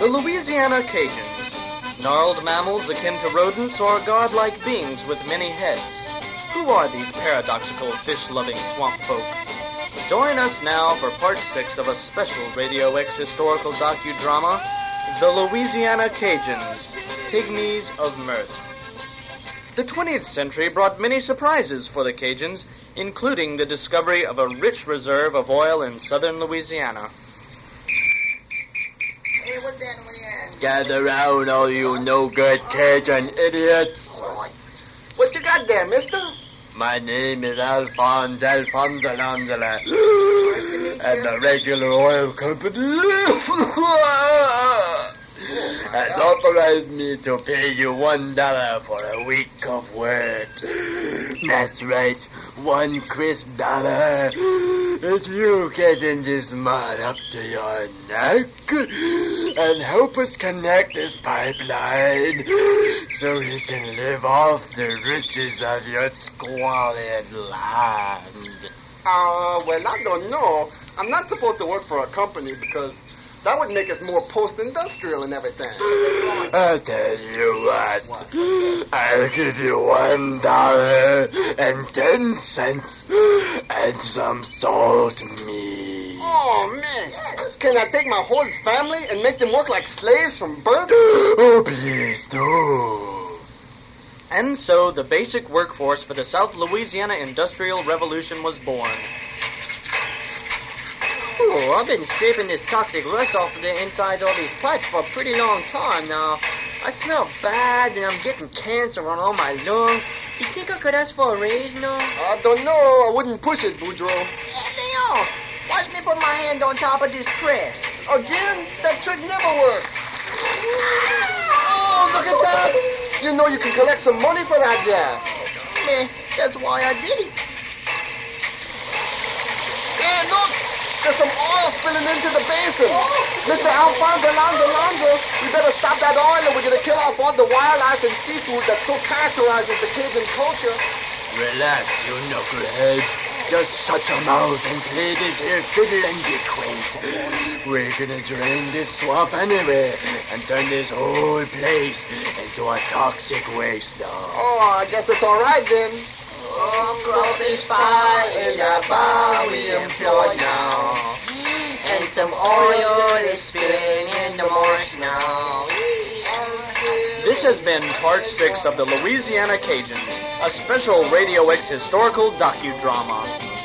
The Louisiana Cajuns. Gnarled mammals akin to rodents or godlike beings with many heads. Who are these paradoxical fish-loving swamp folk? Join us now for part 6 of a special Radio X historical docudrama, The Louisiana Cajuns, Pygmies of Mirth. The 20th century brought many surprises for the Cajuns, including the discovery of a rich reserve of oil in southern Louisiana. Hey, what's that over there? Gather round, all you no-good Cajun idiots. What you got there, mister? My name is Alphonse Alangela, and the regular oil company has authorized me to pay you $1 for a week of work. That's right, one crisp dollar. If you get in this mud up to your neck and help us connect this pipeline so we can live off the riches of your squalid land. Well, I don't know. I'm not supposed to work for a company because that would make us more post-industrial and everything. I'll tell you what. I'll give you $1.10 and some salt meat. Oh, man. Can I take my whole family and make them work like slaves from birth? Oh, please do. And so the basic workforce for the South Louisiana Industrial Revolution was born. Oh, I've been scraping this toxic rust off of the insides of all these pipes for a pretty long time now. I smell bad and I'm getting cancer on all my lungs. You think I could ask for a raise now? I don't know. I wouldn't push it, Boudreaux. Lay off. Watch me put my hand on top of this press. Again? That trick never works. Oh, look at that. You know you can collect some money for that, yeah. Man, that's why I did it. Hey, look. There's some oil spilling into the basin. Mr. Alphonse Alonzo, we better stop that oil or we're going to kill off all the wildlife and seafood that so characterizes the Cajun culture. Relax, you knuckleheads. Just shut your mouth and play this here fiddle and be quaint. We're gonna drain this swamp anyway and turn this whole place into a toxic waste now. Oh, I guess it's all right then. Oh, crawfish pie in a bar we employ now. And some oil is spilling in the marsh now. This has been part 6 of the Louisiana Cajuns, a special Radio X historical docudrama.